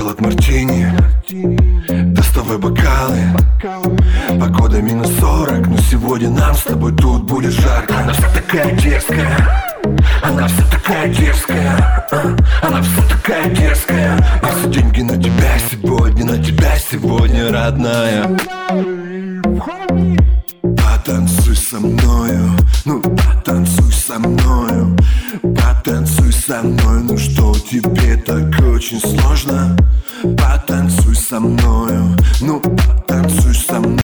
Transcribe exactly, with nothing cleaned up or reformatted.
Шоколад мартини, доставай бокалы. Погода минус сорок, но сегодня нам с тобой тут будет жарко. Она вся такая дерзкая, она вся такая дерзкая, она вся такая дерзкая. И все деньги на тебя сегодня, на тебя сегодня, родная. Потанцуй со мною, ну потанцуй со мною, потанцуй со мной, ну что тебе так очень сложно? Потанцуй со мною, ну потанцуй со мной.